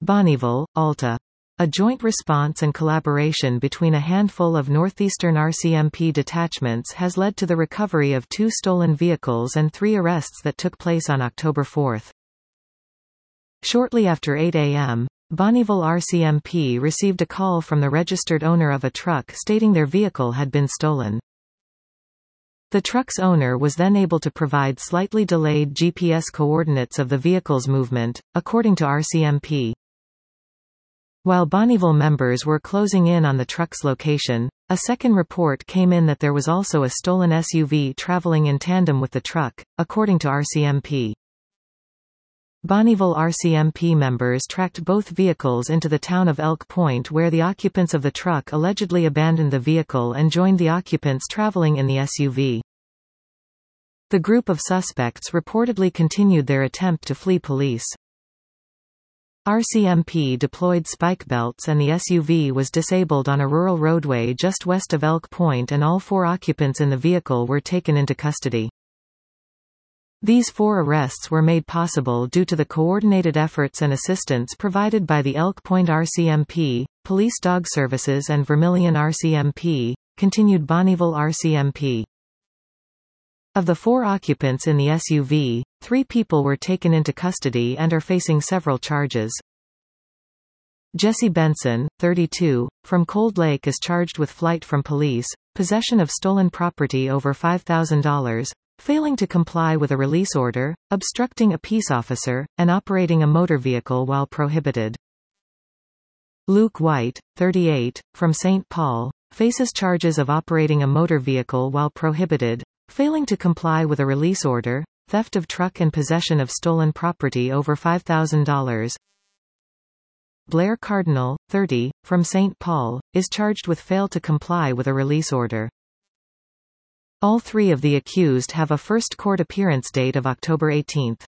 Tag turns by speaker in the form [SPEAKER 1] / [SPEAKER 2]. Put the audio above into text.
[SPEAKER 1] Bonnyville, Alta. A joint response and collaboration between a handful of northeastern RCMP detachments has led to the recovery of 2 stolen vehicles and 3 arrests that took place on October 4. Shortly after 8 a.m., Bonnyville RCMP received a call from the registered owner of a truck stating their vehicle had been stolen. The truck's owner was then able to provide slightly delayed GPS coordinates of the vehicle's movement, according to RCMP. While Bonnyville members were closing in on the truck's location, a second report came in that there was also a stolen SUV traveling in tandem with the truck, according to RCMP. Bonnyville RCMP members tracked both vehicles into the town of Elk Point, where the occupants of the truck allegedly abandoned the vehicle and joined the occupants traveling in the SUV. The group of suspects reportedly continued their attempt to flee police. RCMP deployed spike belts and the SUV was disabled on a rural roadway just west of Elk Point, and all 4 occupants in the vehicle were taken into custody. These 4 arrests were made possible due to the coordinated efforts and assistance provided by the Elk Point RCMP, Police Dog Services and Vermilion RCMP, continued Bonnyville RCMP. Of the 4 occupants in the SUV, 3 people were taken into custody and are facing several charges. Jesse Benson, 32, from Cold Lake is charged with flight from police, possession of stolen property over $5,000, failing to comply with a release order, obstructing a peace officer, and operating a motor vehicle while prohibited. Luke White, 38, from St. Paul, faces charges of operating a motor vehicle while prohibited, failing to comply with a release order, theft of truck and possession of stolen property over $5,000. Blair Cardinal, 30, from St. Paul, is charged with fail to comply with a release order. All 3 of the accused have a first court appearance date of October 18.